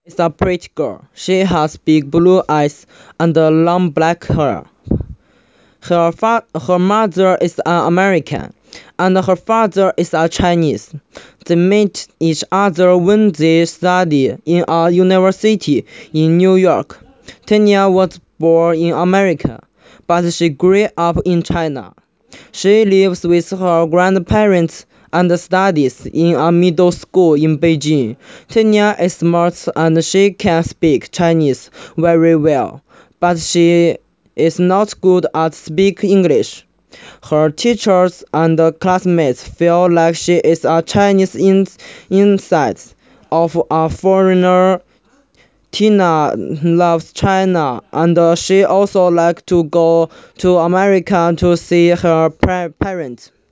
is a pretty girl. She has big blue eyes and long black hair. Her mother is an American, and her father is a Chinese. They met each other when they studied in a university in New York. Tanya was born in America, but she grew up in China. She lives with her grandparents and studies in a middle school in Beijing. Tanya is smart and she can speak Chinese very well, but she is not good at speaking English. Her teachers and classmates feel like she is a Chinese inside of a foreigner. Tina loves China and she also likes to go to America to see her parents.